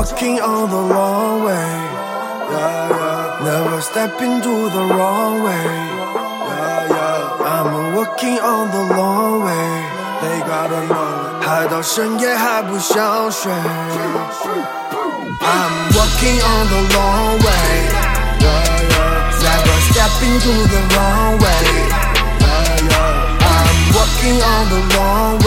walking on the long way. Yeah, yeah. Never step into the wrong way. Yeah, yeah. I'm walking on the long way. They gotta know， 嗨到深夜还不想睡。I'm walking on the long way. Yeah, yeah. Never step into the wrong way. Yeah, yeah. I'm walking on the long way.